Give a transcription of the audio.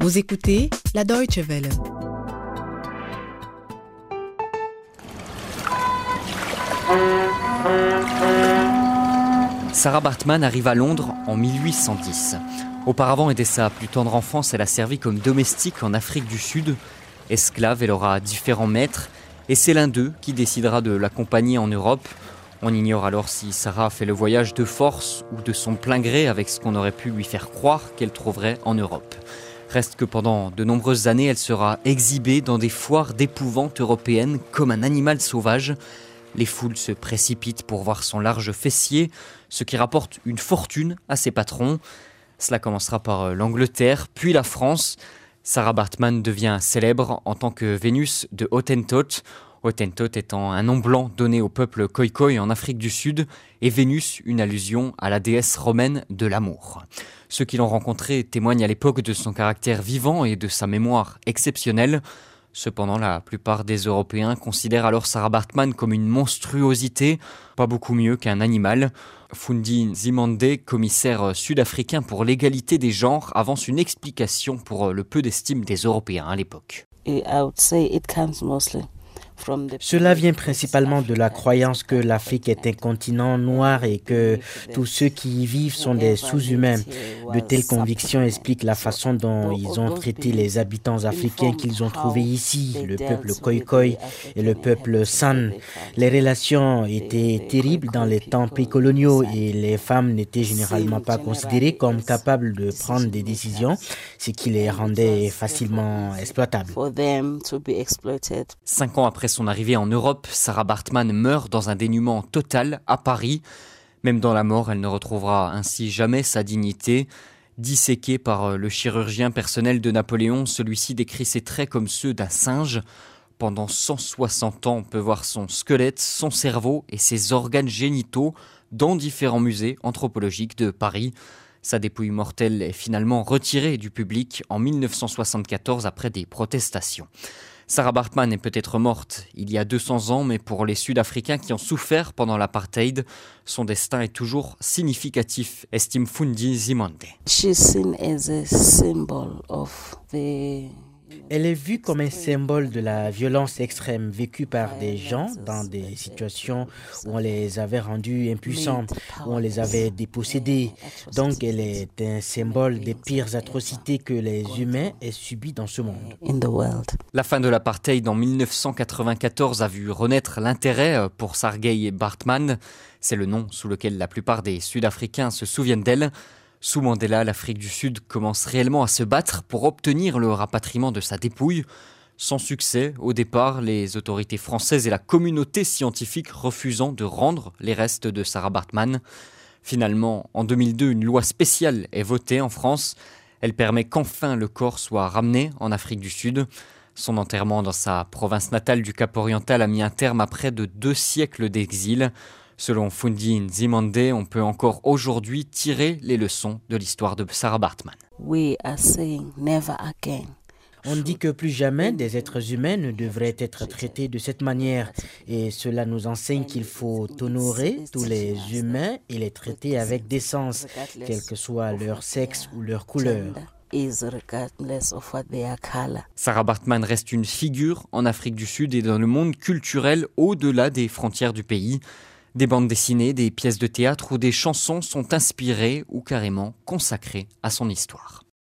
Vous écoutez la Deutsche Welle. Sarah Baartman arrive à Londres en 1810. Auparavant et dès sa plus tendre enfance, elle a servi comme domestique en Afrique du Sud. Esclave, elle aura différents maîtres et c'est l'un d'eux qui décidera de l'accompagner en Europe. On ignore alors si Sarah a fait le voyage de force ou de son plein gré avec ce qu'on aurait pu lui faire croire qu'elle trouverait en Europe. Reste que pendant de nombreuses années, elle sera exhibée dans des foires d'épouvante européennes comme un animal sauvage. Les foules se précipitent pour voir son large fessier, ce qui rapporte une fortune à ses patrons. Cela commencera par l'Angleterre, puis la France. Sarah Baartman devient célèbre en tant que Vénus de Hottentote. Hottentote étant un nom blanc donné au peuple Khoikhoi en Afrique du Sud, et Vénus une allusion à la déesse romaine de l'amour. Ceux qui l'ont rencontrée témoignent à l'époque de son caractère vivant et de sa mémoire exceptionnelle. Cependant, la plupart des Européens considèrent alors Sarah Baartman comme une monstruosité, pas beaucoup mieux qu'un animal. Fundi Nzimande, commissaire sud-africain pour l'égalité des genres, avance une explication pour le peu d'estime des Européens à l'époque. Cela vient principalement de la croyance que l'Afrique est un continent noir et que tous ceux qui y vivent sont des sous-humains. De telles convictions expliquent la façon dont ils ont traité les habitants africains qu'ils ont trouvés ici, le peuple Khoikhoi et le peuple San. Les relations étaient terribles dans les temps précoloniaux et les femmes n'étaient généralement pas considérées comme capables de prendre des décisions, ce qui les rendait facilement exploitables. 5 ans après son arrivée en Europe, Sarah Baartman meurt dans un dénuement total à Paris. Même dans la mort, elle ne retrouvera ainsi jamais sa dignité. Disséqué par le chirurgien personnel de Napoléon, celui-ci décrit ses traits comme ceux d'un singe. Pendant 160 ans, on peut voir son squelette, son cerveau et ses organes génitaux dans différents musées anthropologiques de Paris. Sa dépouille mortelle est finalement retirée du public en 1974 après des protestations. Sarah Baartman est peut-être morte il y a 200 ans, mais pour les Sud-Africains qui ont souffert pendant l'apartheid, son destin est toujours significatif, estime Fundi Nzimande. Elle est vue comme un symbole de la violence extrême vécue par des gens dans des situations où on les avait rendus impuissants, où on les avait dépossédés. Donc elle est un symbole des pires atrocités que les humains aient subies dans ce monde. La fin de l'apartheid en 1994 a vu renaître l'intérêt pour Sarah Baartman. C'est le nom sous lequel la plupart des Sud-Africains se souviennent d'elle. Sous Mandela, l'Afrique du Sud commence réellement à se battre pour obtenir le rapatriement de sa dépouille. Sans succès, au départ, les autorités françaises et la communauté scientifique refusant de rendre les restes de Sarah Baartman. Finalement, en 2002, une loi spéciale est votée en France. Elle permet qu'enfin le corps soit ramené en Afrique du Sud. Son enterrement dans sa province natale du Cap-Oriental a mis un terme à près de 2 siècles d'exil. Selon Fundi Nzimande, on peut encore aujourd'hui tirer les leçons de l'histoire de Sarah Baartman. On dit que plus jamais des êtres humains ne devraient être traités de cette manière et cela nous enseigne qu'il faut honorer tous les humains et les traiter avec décence, quel que soit leur sexe ou leur couleur. Sarah Baartman reste une figure en Afrique du Sud et dans le monde culturel au-delà des frontières du pays. Des bandes dessinées, des pièces de théâtre ou des chansons sont inspirées ou carrément consacrées à son histoire.